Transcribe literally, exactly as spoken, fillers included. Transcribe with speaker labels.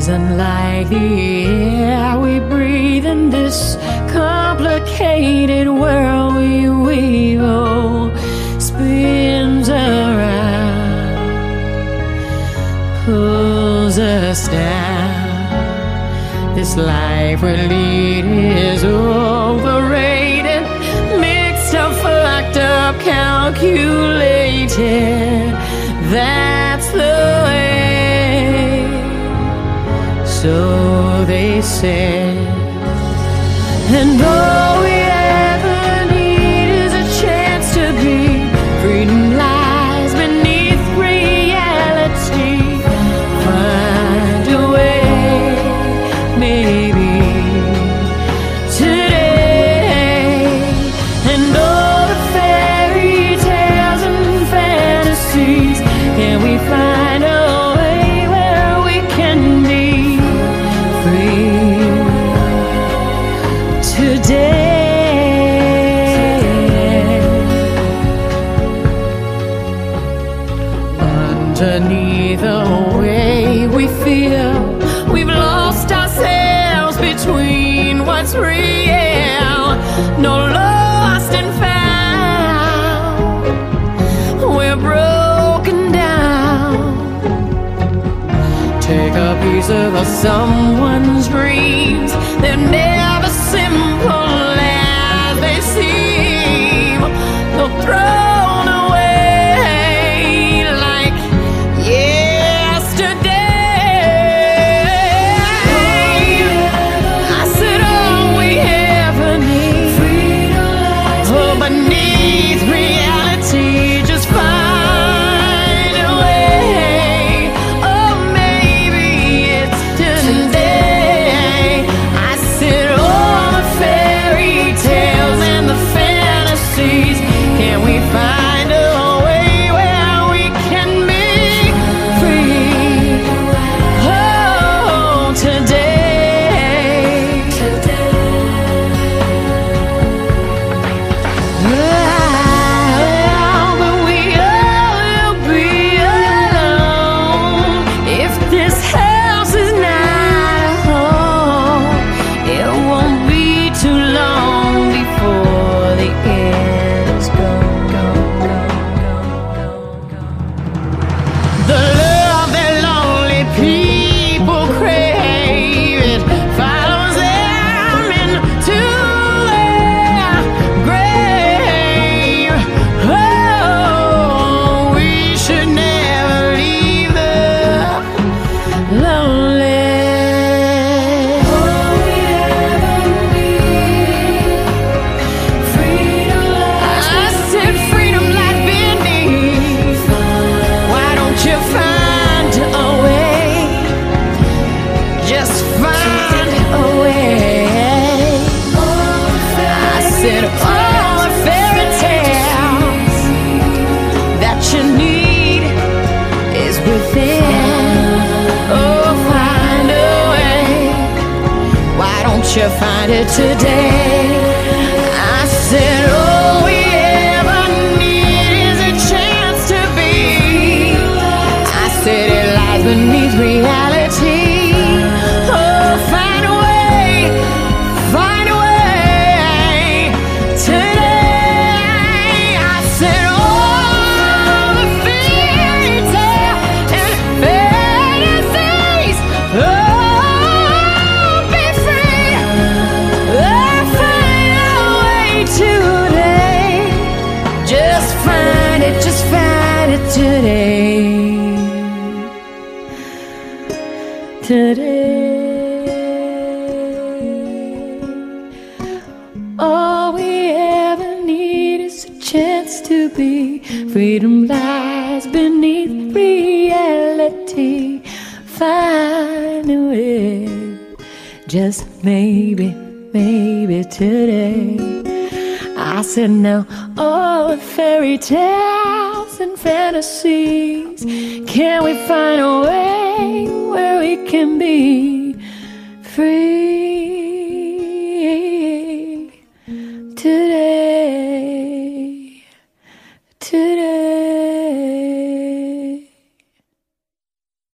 Speaker 1: isn't like the air we breathe in this complicated world we weave. Oh, spins around, pulls us down. This life we lead is overrated, mixed up, fucked up, calculated. That's the way, so they said. And all we ever need is a chance to be. Freedom lies beneath reality. Find a way, maybe today. And all the fairy tales and fantasies, can we find a way where we can be free today? Underneath the way we feel, we've lost ourselves between what's real. No lost and found, we're broken down. Take a piece of someone's dreams, they're never simple as they seem. They're thrown away like yesterday. I said all we ever need, oh, beneath reality, just find a way. Oh, maybe it's today. I said all the fairy tales and the fantasies, can we find a way where we can be free? Oh, today. Well, but we all will be alone if this house is not a home. It won't be too long before the end is gone, gone, gone, gone, gone, gone. The love that lonely people crave, it follows them into their grave. Oh, we should never leave the lonely. All we ever need, freedom lies. I said freedom lies beneath. Why don't you find a way? Just find a way. I said all the fairy tales that you need is within. Oh, find a way. Why don't you find it today? I said all we ever need is a chance to be. I said it lies beneath reality. Oh, find a way, find a way today. I said all the fairy tales and fantasies, oh, be free. Oh, find a way today. Just find it, just find it today. Today, all we ever need is a chance to be. Freedom lies beneath reality. Find a way, just maybe, maybe today. I said now all the fairy tales and fantasies, can we find a way where we can be free today?